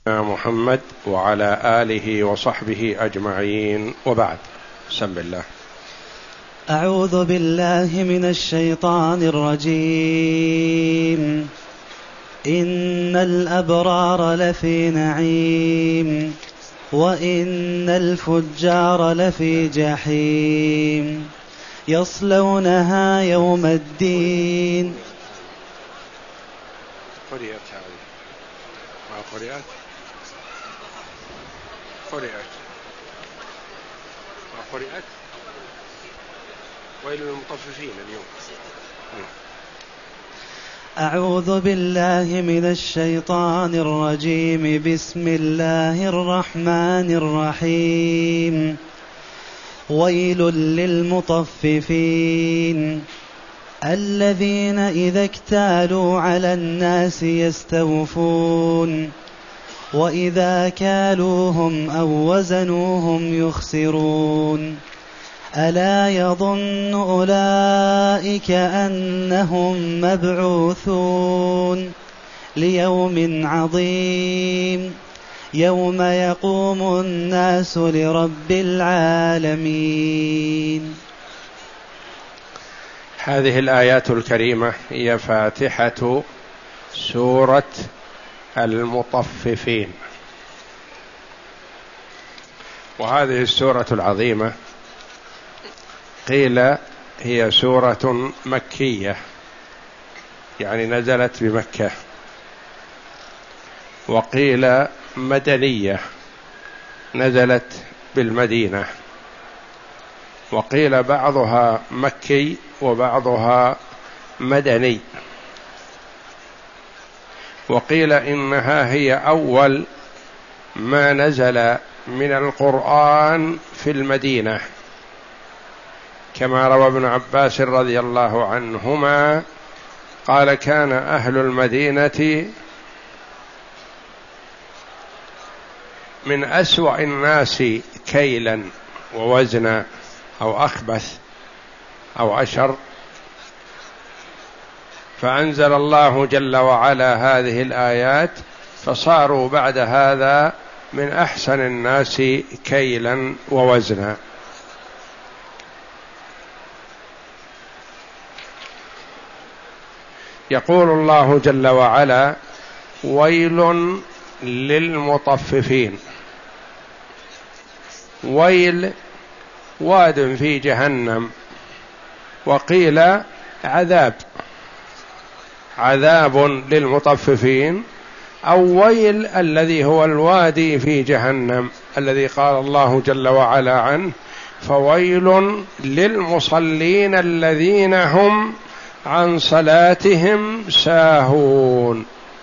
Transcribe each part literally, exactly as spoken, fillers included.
محمد وعلى آله وصحبه أجمعين، وبعد. بسم الله. أعوذ بالله من الشيطان الرجيم. إن الأبرار لفي نعيم وإن الفجار لفي جحيم يصلونها يوم الدين. قرئت هذه ما قرئت قرئت ما قرئت ويل للمطففين اليوم. أعوذ بالله من الشيطان الرجيم. بسم الله الرحمن الرحيم. ويل للمطففين الذين إذا اكتالوا على الناس يستوفون وإذا كالوهم أو وزنوهم يخسرون. ألا يظن أولئك أنهم مبعوثون ليوم عظيم يوم يقوم الناس لرب العالمين. هذه الآيات الكريمة هي فاتحة سورة المطففين، وهذه السورة العظيمة قيل هي سورة مكية، يعني نزلت بمكة، وقيل مدنية نزلت بالمدينة، وقيل بعضها مكي وبعضها مدني، وقيل إنها هي أول ما نزل من القرآن في المدينة، كما روى ابن عباس رضي الله عنهما قال: كان أهل المدينة من أسوأ الناس كيلا ووزنا، أو أخبث أو أشر، فأنزل الله جل وعلا هذه الآيات فصاروا بعد هذا من أحسن الناس كيلا ووزنا. يقول الله جل وعلا: ويل للمطففين. ويل واد في جهنم، وقيل عذاب عذاب للمطففين، أو ويل الذي هو الوادي في جهنم الذي قال الله جل وعلا عنه: فويل للمصلين الذين هم عن صلاتهم ساهون.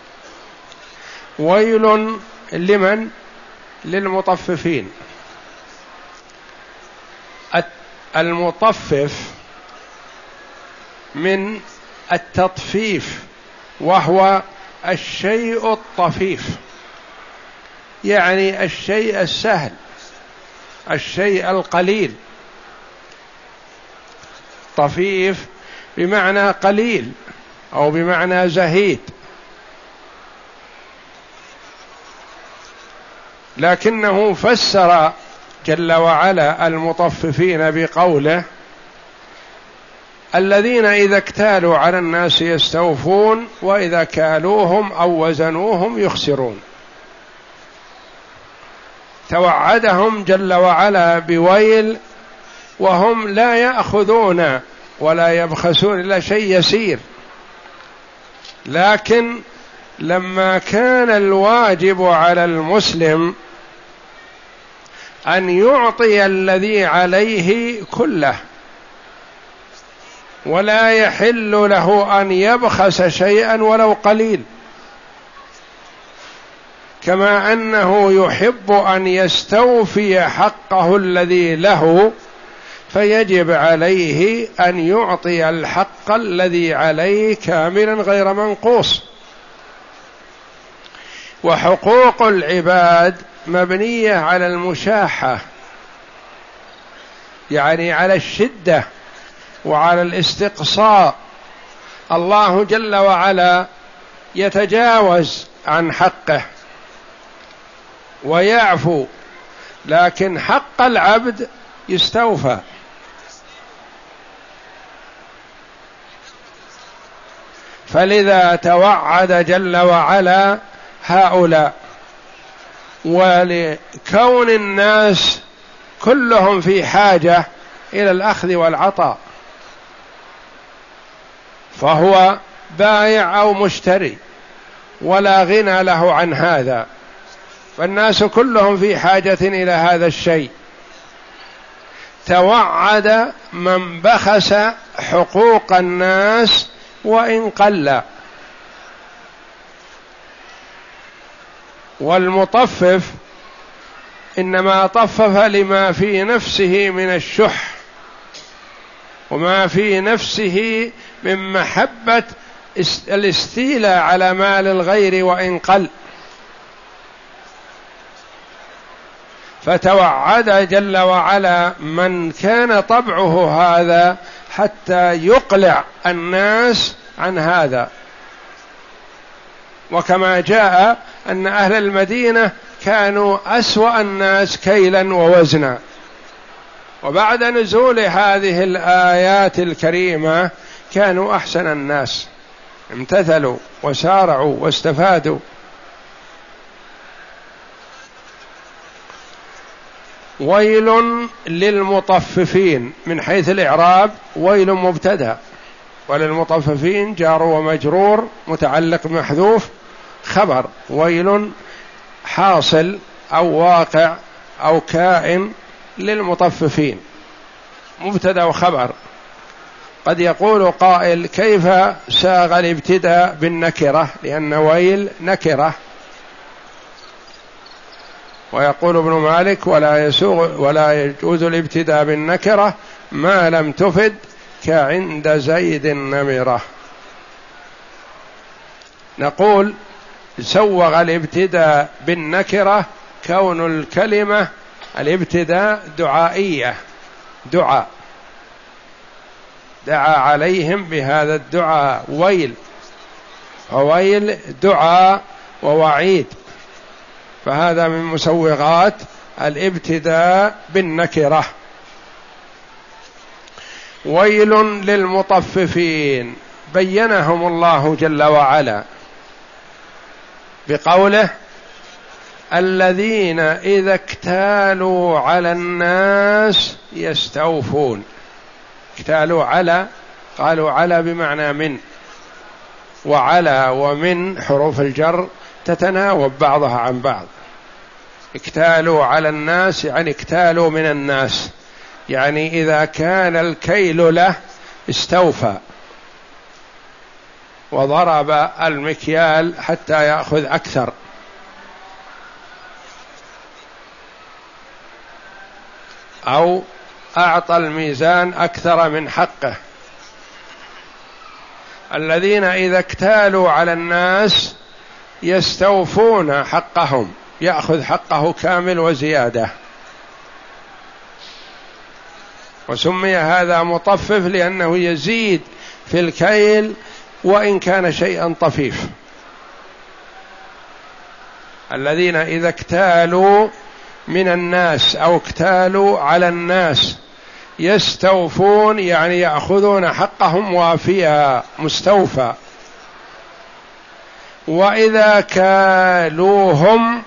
ويل لمن؟ للمطففين. المطفف من التطفيف، وهو الشيء الطفيف، يعني الشيء السهل، الشيء القليل. طفيف بمعنى قليل أو بمعنى زهيد، لكنه فسر جل وعلا المطففين بقوله: الذين إذا اكتالوا على الناس يستوفون وإذا كالوهم أو وزنوهم يخسرون. توعدهم جل وعلا بويل وهم لا يأخذون ولا يبخسون إلا شيء يسير، لكن لما كان الواجب على المسلم أن يعطي الذي عليه كله، ولا يحل له أن يبخس شيئا ولو قليل، كما أنه يحب أن يستوفي حقه الذي له، فيجب عليه أن يعطي الحق الذي عليه كاملا غير منقوص. وحقوق العباد مبنية على المشاحة، يعني على الشدة وعلى الاستقصاء. الله جل وعلا يتجاوز عن حقه، ويعفو، لكن حق العبد يستوفى. فلذا توعد جل وعلا هؤلاء، ولكون الناس كلهم في حاجة إلى الأخذ والعطاء، فهو بائع أو مشتري ولا غنى له عن هذا، فالناس كلهم في حاجة إلى هذا الشيء. توعد من بخس حقوق الناس وإن قل، والمطفف إنما طفف لما في نفسه من الشح وما في نفسه من محبة الاستيلاء على مال الغير وإن قل. فتوعد جل وعلا من كان طبعه هذا حتى يقلع الناس عن هذا. وكما جاء أن أهل المدينة كانوا أسوأ الناس كيلا ووزنا، وبعد نزول هذه الآيات الكريمة كانوا أحسن الناس، امتثلوا وسارعوا واستفادوا. ويل للمطففين، من حيث الإعراب ويل مبتدأ، وللمطففين جار ومجرور متعلق محذوف خبر، ويل حاصل أو واقع أو كائن للمطففين، مبتدأ وخبر. قد يقول قائل كيف ساغ الابتداء بالنكرة، لأن ويل نكرة. ويقول ابن مالك ولا يسوغ ولا يجوز الابتداء بالنكرة ما لم تفد كعند زيد النمرة. نقول سوغ الابتداء بالنكرة كون الكلمة الابتداء دعائية، دعاء، دعا عليهم بهذا الدعاء ويل، فويل دعاء ووعيد، فهذا من مسوغات الابتداء بالنكرة. ويل للمطففين بينهم الله جل وعلا بقوله الذين إذا اكتالوا على الناس يستوفون. اكتالوا على، قالوا على بمعنى من، وعلى ومن حروف الجر تتناوب بعضها عن بعض. اكتالوا على الناس يعني اكتالوا من الناس، يعني إذا كان الكيل له استوفى وضرب المكيال حتى يأخذ أكثر. أو أعطى الميزان أكثر من حقه. الذين إذا اكتالوا على الناس يستوفون حقهم، يأخذ حقه كامل وزيادة. وسمي هذا مطفف لأنه يزيد في الكيل وإن كان شيئا طفيف. الذين إذا اكتالوا من الناس أو اكتالوا على الناس يستوفون يعني يأخذون حقهم وافيا مستوفى. وإذا كالوهم،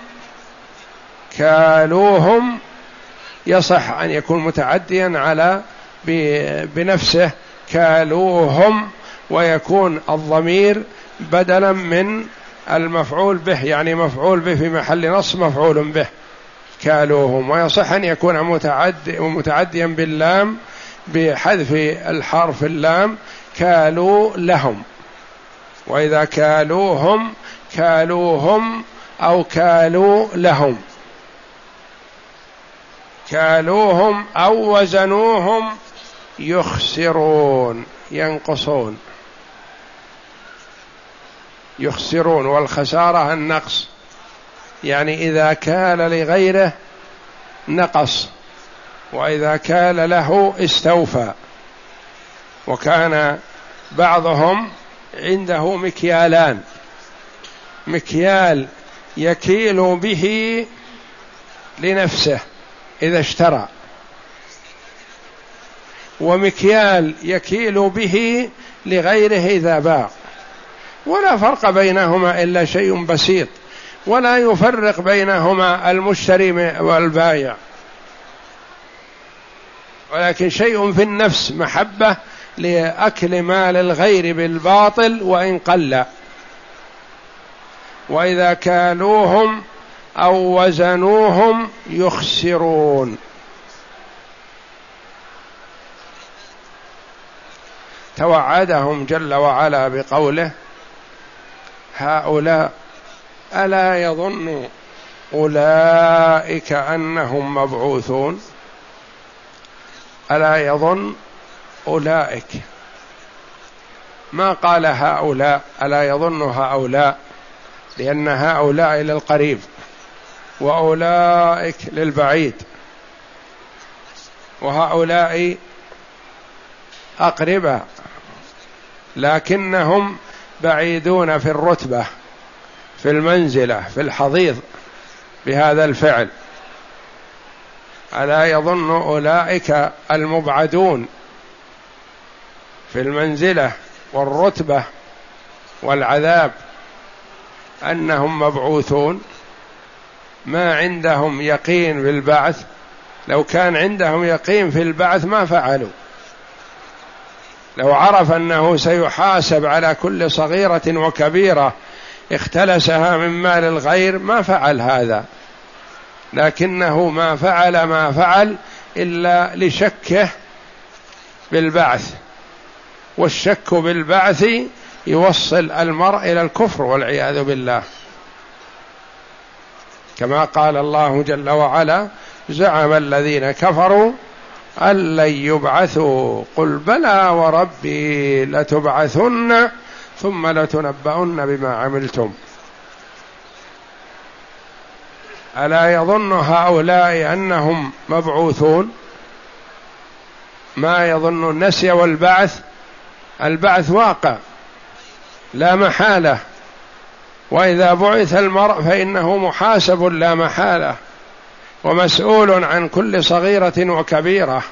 كالوهم يصح أن يكون متعديا على بنفسه كالوهم، ويكون الضمير بدلا من المفعول به، يعني مفعول به في محل نصب مفعول به كالوهم. ويصح أن يكون متعدي ومتعديا باللام بحذف الحرف اللام كالوا لهم. وإذا كالوهم كالوهم أو كالوا لهم، كالوهم أو وزنوهم يخسرون، ينقصون، يخسرون، والخسارة النقص، يعني إذا كال لغيره نقص، وإذا كال له استوفى. وكان بعضهم عنده مكيالان، مكيال يكيل به لنفسه إذا اشترى، ومكيال يكيل به لغيره إذا باع، ولا فرق بينهما إلا شيء بسيط، ولا يفرق بينهما المشتري والبائع، ولكن شيء في النفس محبة لأكل مال الغير بالباطل وإن قل. وإذا كالوهم أو وزنوهم يخسرون. توعدهم جل وعلا بقوله: هؤلاء ألا يظن أولئك أنهم مبعوثون. ألا يظن أولئك، ما قال هؤلاء، ألا يظن هؤلاء، لأن هؤلاء للقريب وأولئك للبعيد، وهؤلاء أقرباء لكنهم بعيدون في الرتبة، في المنزلة، في الحضيض بهذا الفعل. ألا يظن أولئك المبعدون في المنزلة والرتبة والعذاب أنهم مبعوثون؟ ما عندهم يقين بالبعث، لو كان عندهم يقين في البعث ما فعلوا. لو عرف أنه سيحاسب على كل صغيرة وكبيرة اختلسها من مال الغير ما فعل هذا، لكنه ما فعل ما فعل إلا لشكه بالبعث، والشك بالبعث يوصل المرء إلى الكفر والعياذ بالله، كما قال الله جل وعلا: زعم الذين كفروا أن لن يبعثوا قل بلى وربي لتبعثن ثم لتنبؤن بما عملتم. ألا يظن هؤلاء أنهم مبعوثون؟ ما يظن النسي والبعث، البعث واقع لا محالة، وإذا بعث المرء فإنه محاسب لا محالة ومسؤول عن كل صغيرة وكبيرة.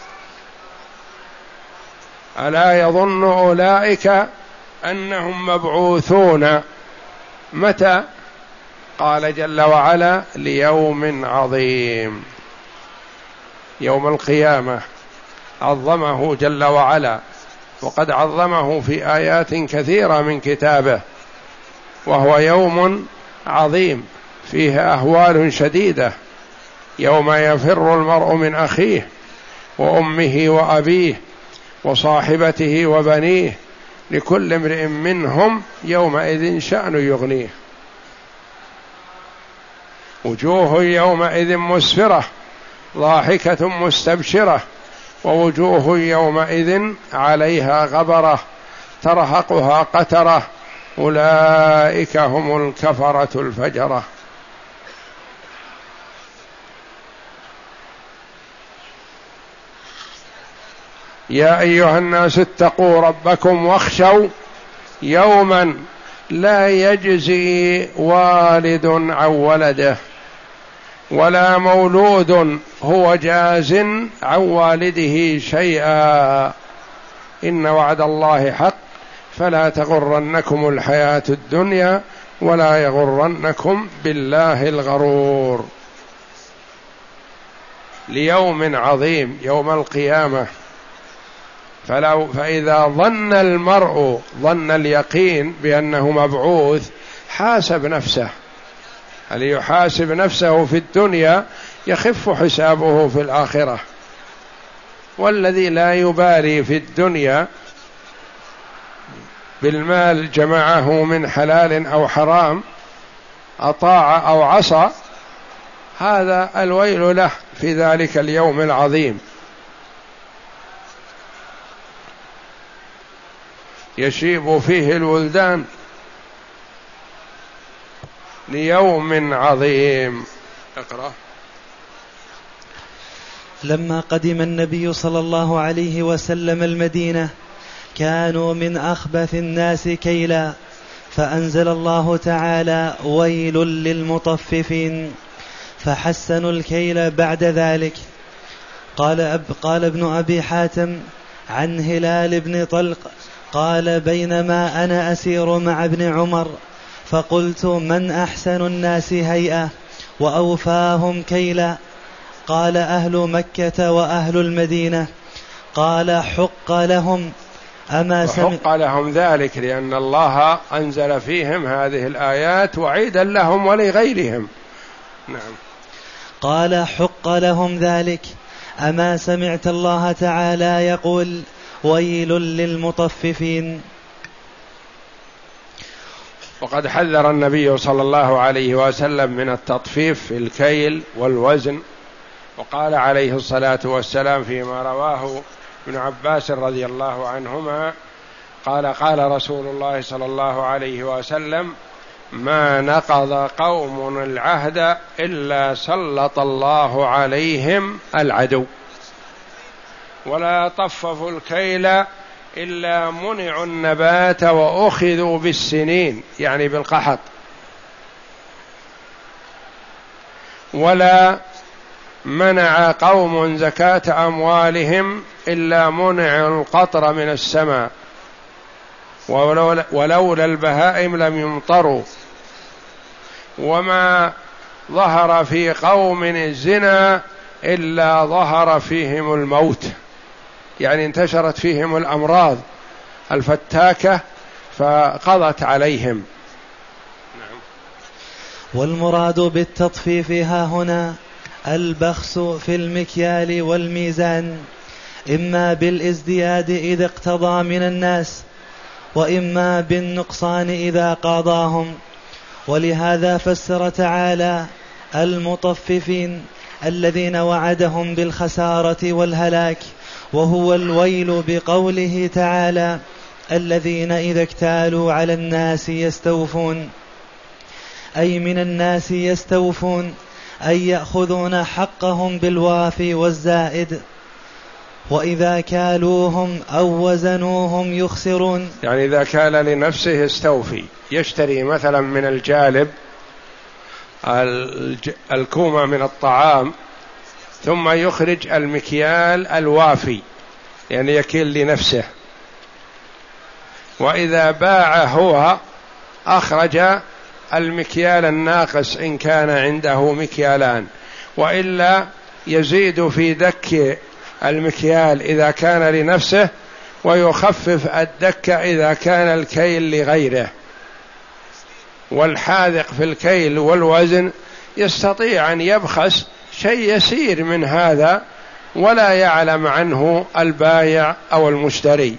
ألا يظن أولئك أنهم مبعوثون متى؟ قال جل وعلا: ليوم عظيم. يوم القيامة عظمه جل وعلا، وقد عظمه في آيات كثيرة من كتابه، وهو يوم عظيم فيه أهوال شديدة، يوم يفر المرء من أخيه وأمه وأبيه وصاحبته وبنيه لكل امرئ منهم يومئذ شأن يغنيه. وجوه يومئذ مسفرة ضاحكة مستبشرة، ووجوه يومئذ عليها غبرة ترهقها قترة، أولئك هم الكفرة الفجرة. يا أيها الناس اتقوا ربكم واخشوا يوما لا يجزي والد عن ولده ولا مولود هو جاز عن والده شيئا، إن وعد الله حق فلا تغرنكم الحياة الدنيا ولا يغرنكم بالله الغرور. ليوم عظيم يوم القيامة، فلو فإذا ظن المرء ظن اليقين بأنه مبعوث حاسب نفسه. هل يحاسب نفسه في الدنيا يخف حسابه في الآخرة، والذي لا يبالي في الدنيا بالمال جمعه من حلال أو حرام، أطاع أو عصى، هذا الويل له في ذلك اليوم العظيم. يشيب فيه الولدان ليوم عظيم. اقرأ. لما قدم النبي صلى الله عليه وسلم المدينة كانوا من أخبث الناس كيلا، فأنزل الله تعالى: ويل للمطففين. فحسنوا الكيل بعد ذلك. قال, أب قال ابن أبي حاتم عن هلال بن طلق قال بينما أنا أسير مع ابن عمر فقلت من أحسن الناس هيئة وأوفاهم كيلا؟ قال أهل مكة وأهل المدينة. قال حق لهم أما حق لهم ذلك لأن الله أنزل فيهم هذه الآيات وعيدا لهم ولغيرهم. نعم. قال حق لهم ذلك أما سمعت الله تعالى يقول ويل للمطففين؟ وقد حذر النبي صلى الله عليه وسلم من التطفيف في الكيل والوزن، وقال عليه الصلاة والسلام فيما رواه ابن عباس رضي الله عنهما قال قال رسول الله صلى الله عليه وسلم ما نقض قوم العهد إلا سلط الله عليهم العدو، ولا طففوا الكيل إلا منعوا النبات وأخذوا بالسنين يعني بالقحط، ولا منع قوم زكاة أموالهم إلا منعوا القطر من السماء، ولولا البهائم لم يمطروا، وما ظهر في قوم الزنا إلا ظهر فيهم الموت، يعني انتشرت فيهم الأمراض الفتاكة فقضت عليهم. نعم. والمراد بالتطفيف ها هنا البخس في المكيال والميزان، إما بالازدياد إذا اقتضى من الناس، وإما بالنقصان إذا قاضاهم. ولهذا فسر تعالى المطففين الذين وعدهم بالخسارة والهلاك، وهو الويل بقوله تعالى الذين إذا اكتالوا على الناس يستوفون، أي من الناس يستوفون أي يأخذون حقهم بالوافي والزائد، وإذا كالوهم أو وزنوهم يخسرون، يعني إذا كال لنفسه يستوفي، يشتري مثلا من الجالب الكومة من الطعام ثم يخرج المكيال الوافي يعني يكيل لنفسه، وإذا باع هو أخرج المكيال الناقص إن كان عنده مكيالان، وإلا يزيد في دك المكيال إذا كان لنفسه ويخفف الدك إذا كان الكيل لغيره. والحاذق في الكيل والوزن يستطيع أن يبخس شيء يسير من هذا ولا يعلم عنه البائع أو المشتري.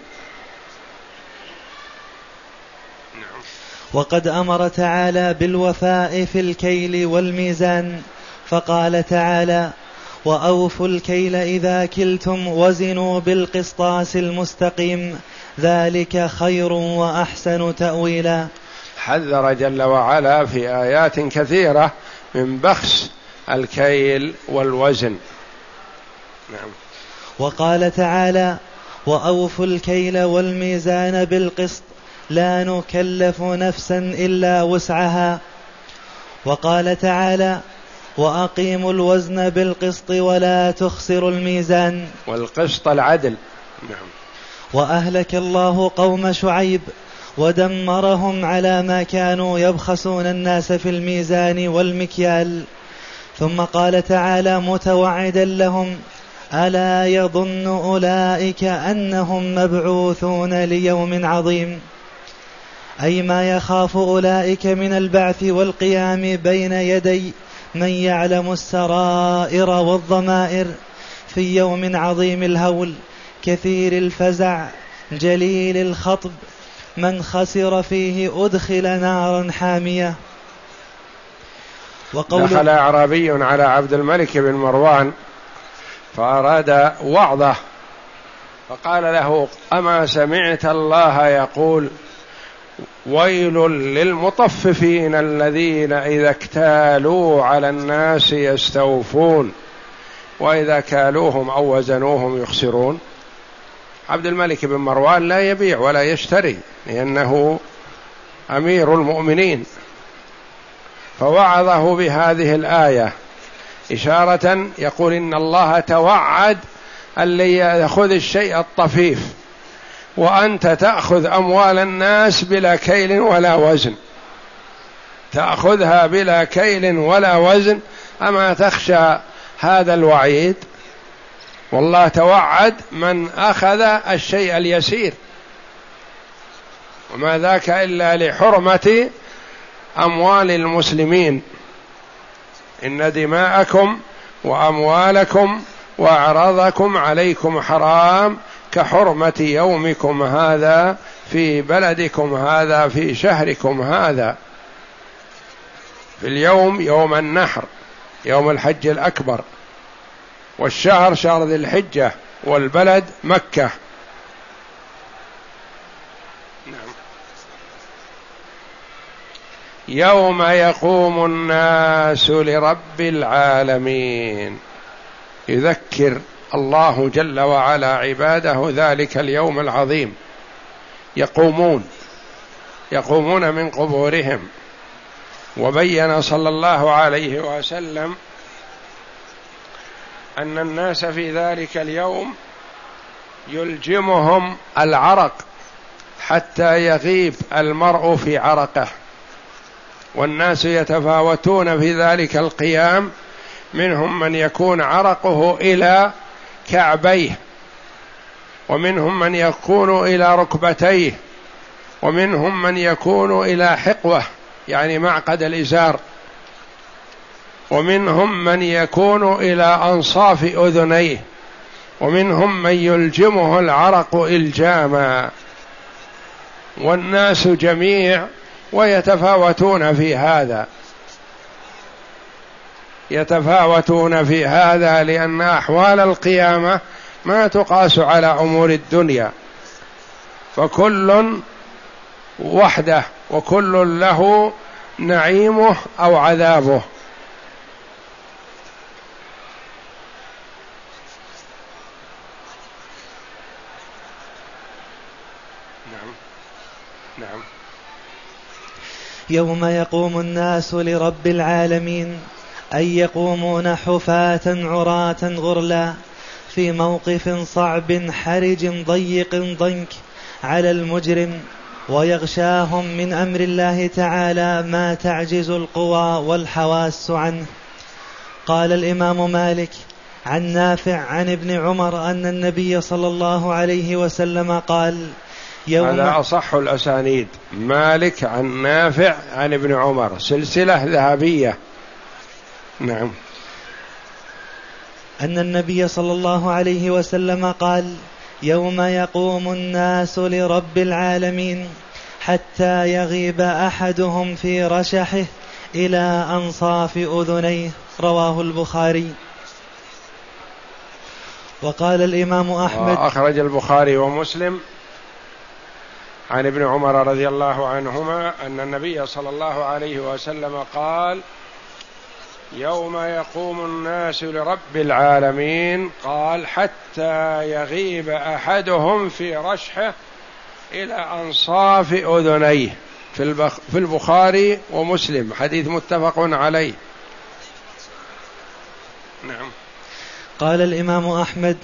وقد أمر تعالى بالوفاء في الكيل والميزان، فقال تعالى وأوفوا الكيل إذا كلتم وزنوا بالقسطاس المستقيم ذلك خير وأحسن تأويلا. حذر جل وعلا في آيات كثيرة من بخس الكيل والوزن. نعم. وقال تعالى وأوفوا الكيل والميزان بالقسط لا نكلف نفسا إلا وسعها. وقال تعالى وأقيموا الوزن بالقسط ولا تخسروا الميزان، والقسط العدل. نعم. وأهلك الله قوم شعيب ودمرهم على ما كانوا يبخسون الناس في الميزان والمكيال. ثم قال تعالى متوعدا لهم ألا يظن أولئك أنهم مبعوثون ليوم عظيم، أي ما يخاف أولئك من البعث والقيام بين يدي من يعلم السرائر والضمائر في يوم عظيم الهول كثير الفزع جليل الخطب من خسر فيه أدخل نارا حامية. دخل أعرابي على عبد الملك بن مروان فأراد وعظه فقال له أما سمعت الله يقول ويل للمطففين الذين إذا اكتالوا على الناس يستوفون وإذا كالوهم أو وزنوهم يخسرون. عبد الملك بن مروان لا يبيع ولا يشتري لأنه أمير المؤمنين، فوعظه بهذه الآية إشارة يقول إن الله توعد اللي يأخذ الشيء الطفيف، وأنت تأخذ أموال الناس بلا كيل ولا وزن، تأخذها بلا كيل ولا وزن، أما تخشى هذا الوعيد؟ والله توعد من أخذ الشيء اليسير، وما ذاك إلا لحرمة أموال المسلمين، إن دماءكم وأموالكم وأعراضكم عليكم حرام كحرمة يومكم هذا في بلدكم هذا في شهركم هذا. في اليوم يوم النحر يوم الحج الأكبر، والشهر شهر ذي الحجة، والبلد مكة. نعم. يوم يقوم الناس لرب العالمين، يذكر الله جل وعلا عباده ذلك اليوم العظيم، يقومون يقومون من قبورهم. وبين صلى الله عليه وسلم أن الناس في ذلك اليوم يلجمهم العرق حتى يغيب المرء في عرقه، والناس يتفاوتون في ذلك القيام، منهم من يكون عرقه إلى كعبيه، ومنهم من يكون إلى ركبتيه، ومنهم من يكون إلى حقوه يعني معقد الإزار، ومنهم من يكون إلى أنصاف أذنيه، ومنهم من يلجمه العرق إلجاما، والناس جميع ويتفاوتون في هذا يتفاوتون في هذا لأن أحوال القيامة ما تقاس على أمور الدنيا، فكل وحده وكل له نعيمه أو عذابه. نعم نعم. يوم يقوم الناس لرب العالمين أي يقومون حفاة عراة غرلا في موقف صعب حرج ضيق ضنك على المجرم، ويغشاهم من أمر الله تعالى ما تعجز القوى والحواس عنه. قال الإمام مالك عن نافع عن ابن عمر أن النبي صلى الله عليه وسلم قال يوم هذا أصح الأسانيد، مالك عن نافع عن ابن عمر، سلسلة ذهبية. نعم. أن النبي صلى الله عليه وسلم قال يوم يقوم الناس لرب العالمين حتى يغيب أحدهم في رشحه إلى أنصاف أذنيه، رواه البخاري. وقال الإمام أحمد أخرج البخاري ومسلم عن ابن عمر رضي الله عنهما أن النبي صلى الله عليه وسلم قال يوم يقوم الناس لرب العالمين، قال حتى يغيب أحدهم في رشحه إلى أنصاف أذنيه، في البخاري ومسلم، حديث متفق عليه. نعم. قال الإمام أحمد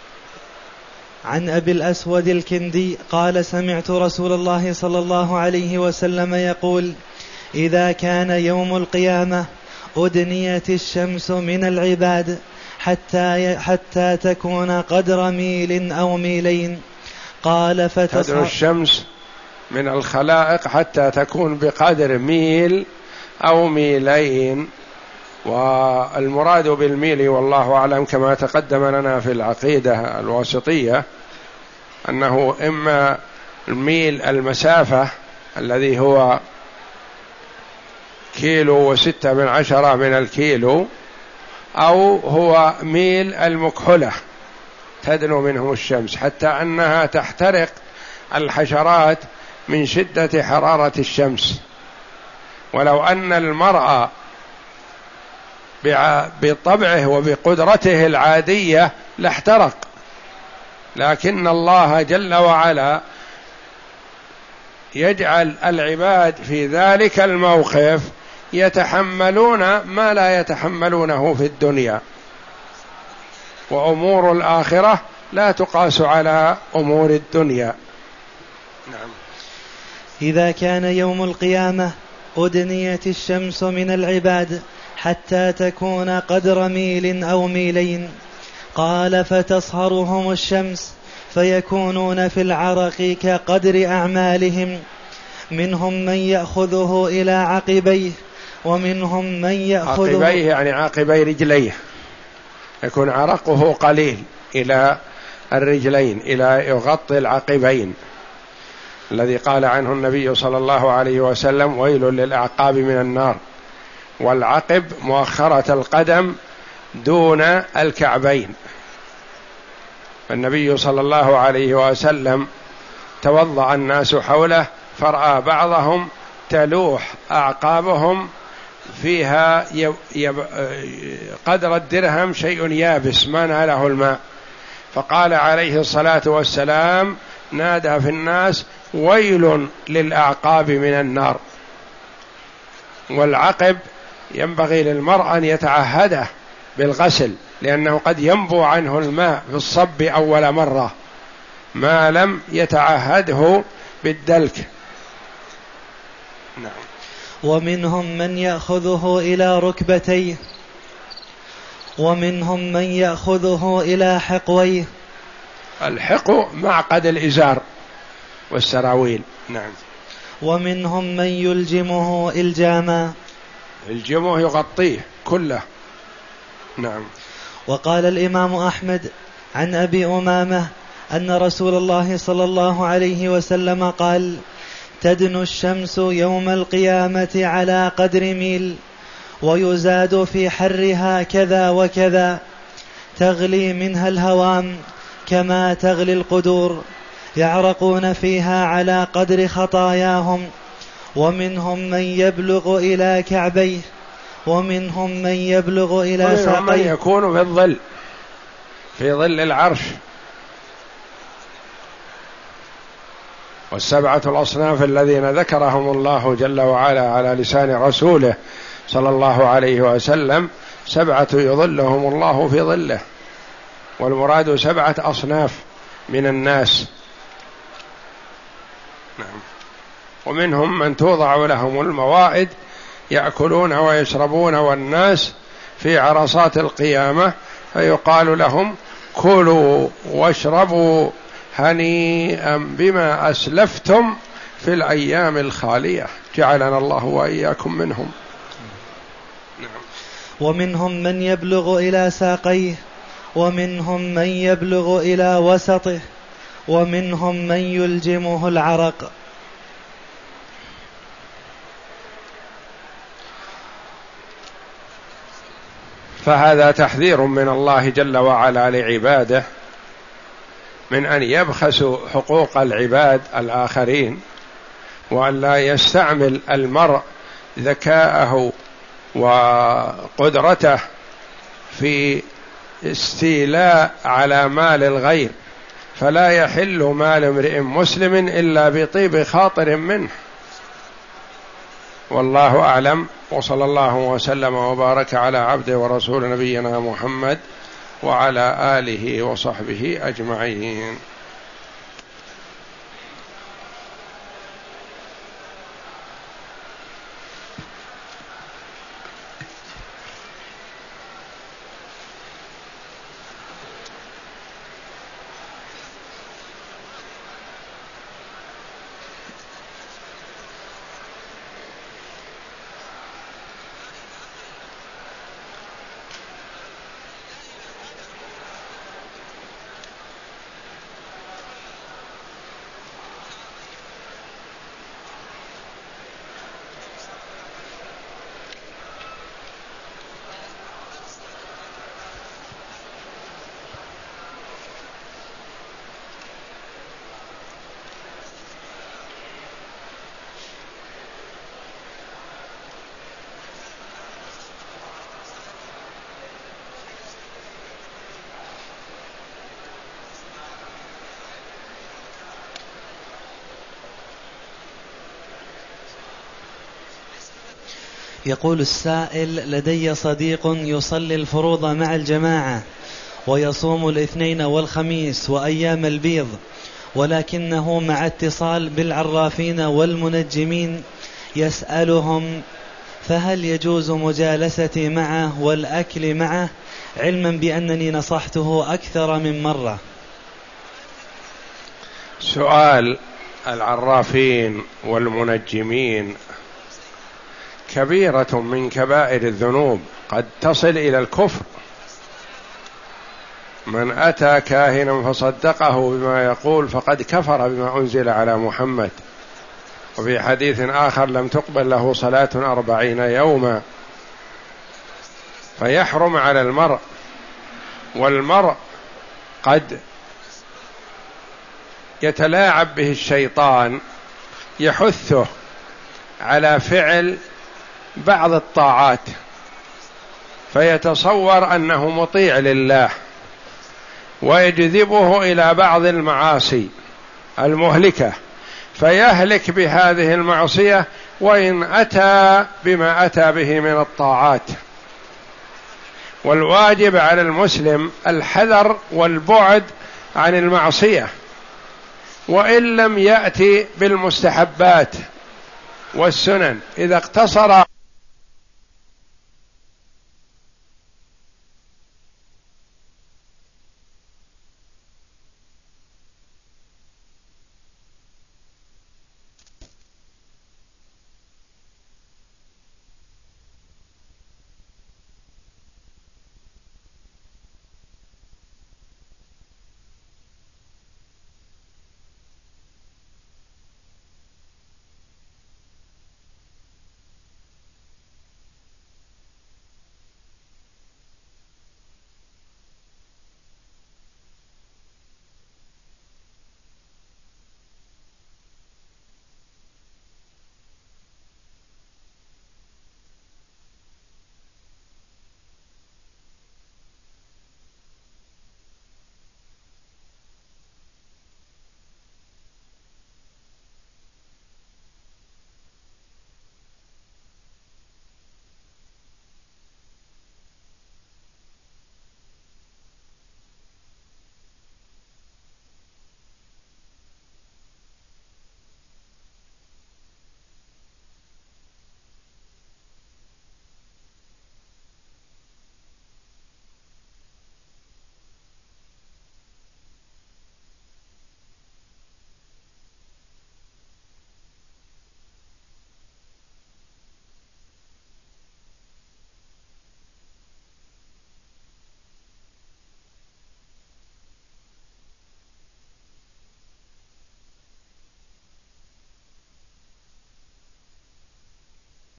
عن أبي الأسود الكندي قال سمعت رسول الله صلى الله عليه وسلم يقول إذا كان يوم القيامة أدنيت الشمس من العباد حتى حتى تكون قدر ميل أو ميلين، قال فتصعد تدنو الشمس من الخلائق حتى تكون بقدر ميل أو ميلين، والمراد بالميل والله أعلم كما تقدم لنا في العقيدة الواسطية أنه إما الميل المسافة الذي هو كيلو وستة من عشرة من الكيلو، أو هو ميل المكحلة تدنو منه الشمس حتى أنها تحترق الحشرات من شدة حرارة الشمس. ولو أن المرء بطبعه وبقدرته العادية لاحترق، لكن الله جل وعلا يجعل العباد في ذلك الموقف يتحملون ما لا يتحملونه في الدنيا، وأمور الآخرة لا تقاس على أمور الدنيا. نعم. إذا كان يوم القيامة أدنيت الشمس من العباد حتى تكون قدر ميل أو ميلين، قال فتصهرهم الشمس فيكونون في العرق كقدر أعمالهم، منهم من يأخذه إلى عقبيه ومنهم من يأخذه عقبيه يعني عقبي رجليه، يكون عرقه قليل إلى الرجلين، إلى يغطي العقبين، الذي قال عنه النبي صلى الله عليه وسلم ويل للأعقاب من النار. والعقب مؤخرة القدم دون الكعبين. النبي صلى الله عليه وسلم توضأ الناس حوله فرأى بعضهم تلوح أعقابهم فيها يب يب قدر الدرهم شيء يابس ما ناله الماء، فقال عليه الصلاة والسلام نادى في الناس ويل للأعقاب من النار. والعقب ينبغي للمرء أن يتعهده بالغسل، لأنه قد ينبو عنه الماء في الصب أول مرة ما لم يتعهده بالدلك. نعم. ومنهم من يأخذه إلى ركبتيه ومنهم من يأخذه إلى حقويه. الحقو معقد الإزار والسراويل. نعم. ومنهم من يلجمه إلجاما، الجمه يغطيه كله. نعم. وقال الإمام أحمد عن أبي أمامة أن رسول الله صلى الله عليه وسلم قال تدنو الشمس يوم القيامة على قدر ميل ويزاد في حرها كذا وكذا، تغلي منها الهوام كما تغلي القدور، يعرقون فيها على قدر خطاياهم، ومنهم من يبلغ إلى كعبيه ومنهم من يبلغ إلى ساقيه، ومنهم من يكون في الظل في ظل العرش. والسبعة الأصناف الذين ذكرهم الله جل وعلا على لسان رسوله صلى الله عليه وسلم سبعة يظلهم الله في ظله، والمراد سبعة أصناف من الناس. نعم. ومنهم من توضع لهم الموائد يأكلون ويشربون والناس في عرصات القيامة، فيقال لهم كلوا واشربوا هنيئا بما أسلفتم في الأيام الخالية، جعلنا الله وإياكم منهم. نعم. ومنهم من يبلغ إلى ساقيه ومنهم من يبلغ إلى وسطه ومنهم من يلجمه العرق. فهذا تحذير من الله جل وعلا لعباده من أن يبخسوا حقوق العباد الآخرين، وأن لا يستعمل المرء ذكاءه وقدرته في استيلاء على مال الغير، فلا يحل مال امرئ مسلم إلا بطيب خاطر منه. والله أعلم، وصلى الله وسلم وبارك على عبده ورسول نبينا محمد وعلى آله وصحبه أجمعين. يقول السائل: لدي صديق يصلي الفروض مع الجماعة ويصوم الاثنين والخميس وأيام البيض، ولكنه مع اتصال بالعرافين والمنجمين يسألهم فهل يجوز مجالستي معه والأكل معه، علما بأنني نصحته أكثر من مرة؟ سؤال العرافين والمنجمين كبيرة من كبائر الذنوب، قد تصل إلى الكفر. من أتى كاهنا فصدقه بما يقول فقد كفر بما أنزل على محمد. وفي حديث آخر: لم تقبل له صلاة أربعين يوما. فيحرم على المرء، والمرء قد يتلاعب به الشيطان يحثه على فعل بعض الطاعات فيتصور أنه مطيع لله، ويجذبه إلى بعض المعاصي المهلكة فيهلك بهذه المعصية وإن أتى بما أتى به من الطاعات. والواجب على المسلم الحذر والبعد عن المعصية، وإن لم يأتي بالمستحبات والسنن إذا اقتصر